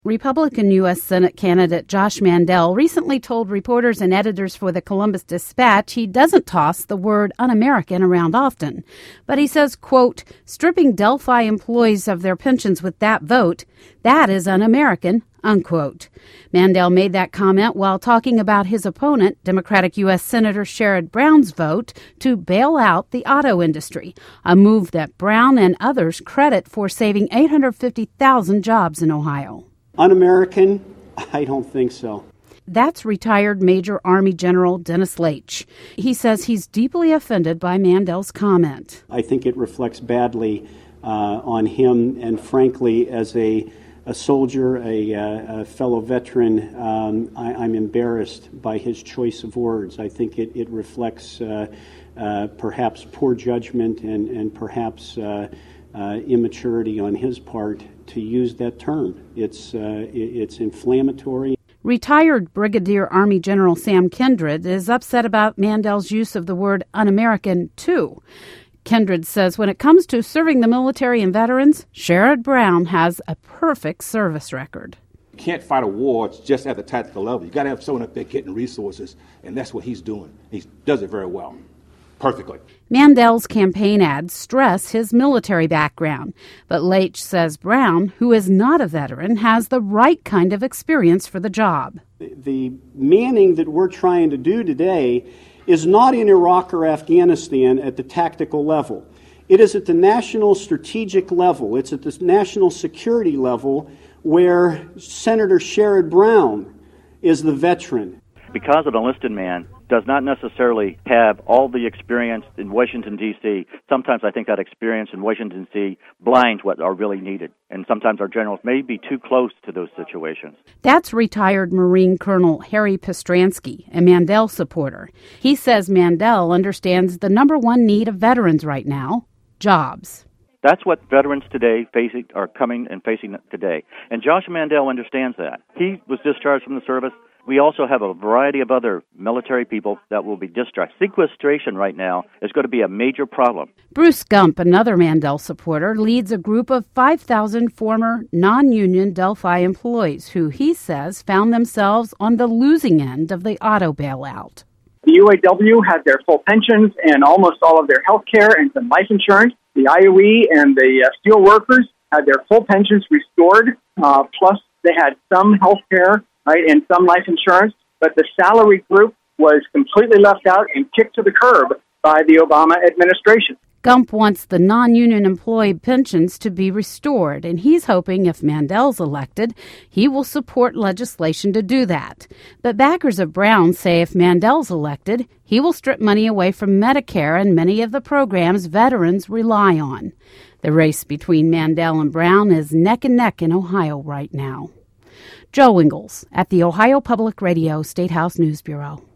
Republican U.S. Senate candidate Josh Mandel recently told reporters and editors for the Columbus Dispatch he doesn't toss the word un-American around often. But he says, quote, stripping Delphi employees of their pensions with that vote, that is un-American, unquote. Mandel made that comment while talking about his opponent, Democratic U.S. Senator Sherrod Brown's vote to bail out the auto industry, a move that Brown and others credit for saving 850,000 jobs in Ohio. Un-American? I don't think so. That's retired Major Army General Dennis Leitch. He says he's deeply offended by Mandel's comment. I think it reflects badly on him, and frankly, as a soldier, a fellow veteran, I'm embarrassed by his choice of words. I think it reflects perhaps poor judgment and perhaps immaturity on his part to use that term. It's inflammatory. Retired Brigadier Army General Sam Kindred is upset about Mandel's use of the word un-American, too. Kindred says when it comes to serving the military and veterans, Sherrod Brown has a perfect service record. You can't fight a war just at the tactical level. You got to have someone up there getting resources, and that's what he's doing. He does it very well. Perfectly. Mandel's campaign ads stress his military background, but Leitch says Brown, who is not a veteran, has the right kind of experience for the job. The manning that we're trying to do today is not in Iraq or Afghanistan at the tactical level. It is at the national strategic level. It's at the national security level where Senator Sherrod Brown is the veteran. Because an enlisted man does not necessarily have all the experience in Washington, D.C., sometimes I think that experience in Washington, D.C. blinds what are really needed. And sometimes our generals may be too close to those situations. That's retired Marine Colonel Harry Postransky, a Mandel supporter. He says Mandel understands the number one need of veterans right now, jobs. That's what veterans today are coming and facing today. And Josh Mandel understands that. He was discharged from the service. We also have a variety of other military people that will be discharged. Sequestration right now is going to be a major problem. Bruce Gump, another Mandel supporter, leads a group of 5,000 former non-union Delphi employees who, he says, found themselves on the losing end of the auto bailout. The UAW had their full pensions and almost all of their health care and some life insurance. The IOE and the steel workers had their full pensions restored, plus they had some health care, right, and some life insurance, but the salary group was completely left out and kicked to the curb by the Obama administration. Gump wants the non-union employee pensions to be restored, and he's hoping if Mandel's elected, he will support legislation to do that. But backers of Brown say if Mandel's elected, he will strip money away from Medicare and many of the programs veterans rely on. The race between Mandel and Brown is neck and neck in Ohio right now. Joe Ingles at the Ohio Public Radio State House News Bureau.